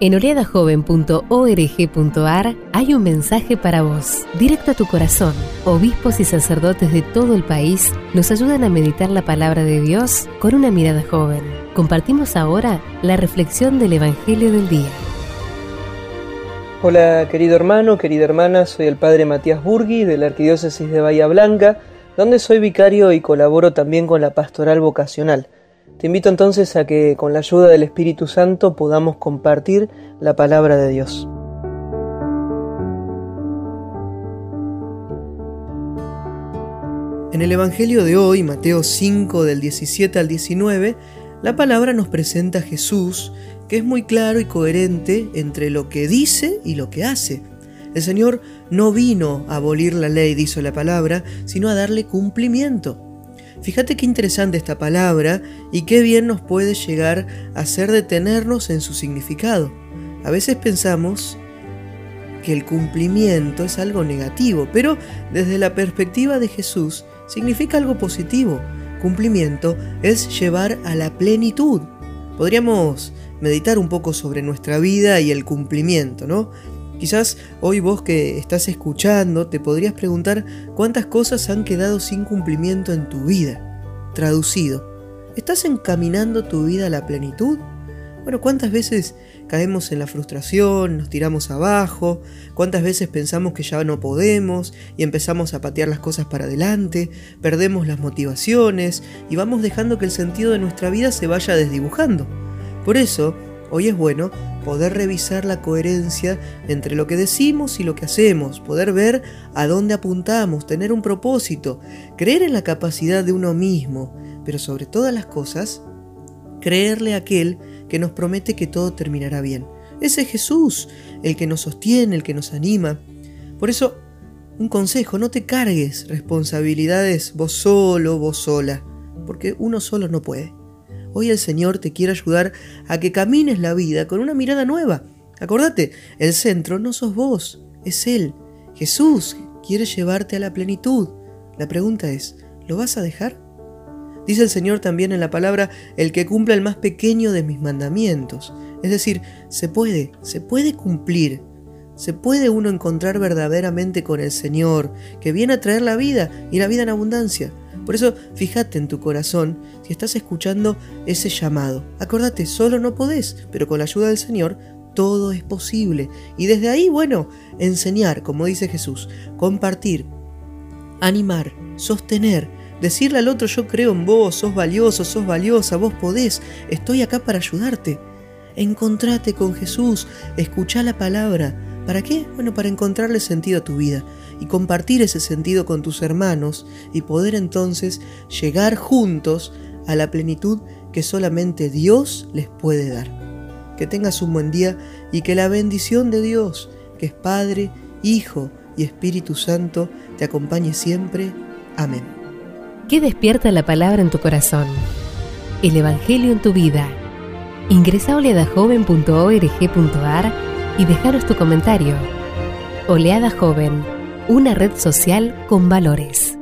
En oleadajoven.org.ar hay un mensaje para vos, directo a tu corazón. Obispos y sacerdotes de todo el país nos ayudan a meditar la palabra de Dios con una mirada joven. Compartimos ahora la reflexión del Evangelio del Día. Hola querido hermano, querida hermana, soy el Padre Matías Burgui de la Arquidiócesis de Bahía Blanca, donde soy vicario y colaboro también con la Pastoral Vocacional. Te invito entonces a que con la ayuda del Espíritu Santo podamos compartir la palabra de Dios. En el Evangelio de hoy, Mateo 5 del 17 al 19, la palabra nos presenta a Jesús, que es muy claro y coherente entre lo que dice y lo que hace. El Señor no vino a abolir la ley, dice la palabra, sino a darle cumplimiento. Fíjate qué interesante esta palabra y qué bien nos puede llegar a hacer detenernos en su significado. A veces pensamos que el cumplimiento es algo negativo, pero desde la perspectiva de Jesús significa algo positivo. Cumplimiento es llevar a la plenitud. Podríamos meditar un poco sobre nuestra vida y el cumplimiento, ¿no? Quizás hoy vos que estás escuchando te podrías preguntar cuántas cosas han quedado sin cumplimiento en tu vida. Traducido, ¿estás encaminando tu vida a la plenitud? Bueno, ¿cuántas veces caemos en la frustración, nos tiramos abajo? ¿Cuántas veces pensamos que ya no podemos y empezamos a patear las cosas para adelante? Perdemos las motivaciones y vamos dejando que el sentido de nuestra vida se vaya desdibujando. Por eso, hoy es bueno poder revisar la coherencia entre lo que decimos y lo que hacemos, poder ver a dónde apuntamos, tener un propósito, creer en la capacidad de uno mismo, pero sobre todas las cosas, creerle a aquel que nos promete que todo terminará bien. Ese es Jesús, el que nos sostiene, el que nos anima. Por eso, un consejo, no te cargues responsabilidades vos solo, vos sola, porque uno solo no puede. Hoy el Señor te quiere ayudar a que camines la vida con una mirada nueva. Acordate, el centro no sos vos, es Él. Jesús quiere llevarte a la plenitud. La pregunta es, ¿lo vas a dejar? Dice el Señor también en la palabra, el que cumpla el más pequeño de mis mandamientos. Es decir, se puede cumplir. Se puede uno encontrar verdaderamente con el Señor, que viene a traer la vida y la vida en abundancia. Por eso, fíjate en tu corazón si estás escuchando ese llamado. Acordate, solo no podés, pero con la ayuda del Señor todo es posible. Y desde ahí, bueno, enseñar, como dice Jesús, compartir, animar, sostener, decirle al otro, yo creo en vos, sos valioso, sos valiosa, vos podés, estoy acá para ayudarte. Encontrate con Jesús, escuchá la palabra. ¿Para qué? Bueno, para encontrarle sentido a tu vida y compartir ese sentido con tus hermanos y poder entonces llegar juntos a la plenitud que solamente Dios les puede dar. Que tengas un buen día y que la bendición de Dios, que es Padre, Hijo y Espíritu Santo, te acompañe siempre. Amén. ¿Qué despierta la palabra en tu corazón? El Evangelio en tu vida. Ingresa a oleadajoven.org.ar y dejaros tu comentario. Oleada Joven, una red social con valores.